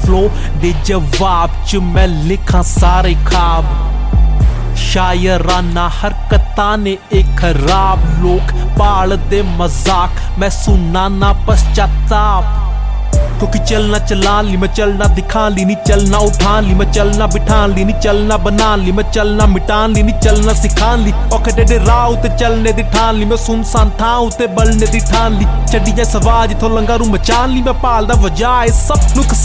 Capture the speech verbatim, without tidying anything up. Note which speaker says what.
Speaker 1: Flow दे जवाब च मैं लिखां सारे ख्वाब। शायराना हरकतां ने एक खराब लोग पाल दे मजाक मैं सुना ना पश्चाताप। क्योंकि चलना चला ली मैं चलना दिखा ली नहीं चलना उठा ली मैं चलना बिठा ली नहीं चलना बना ली मैं चलना मिटा ली नहीं चलना सिखा ली। औखे टेढ़े राह उते चलने दी ठान ली मैं सुनसान था उते बलने दी ठान ली। छड्डी जाए सवाज इथों लंगा रू मचा ली मैं पालदा वजा इस सब नूं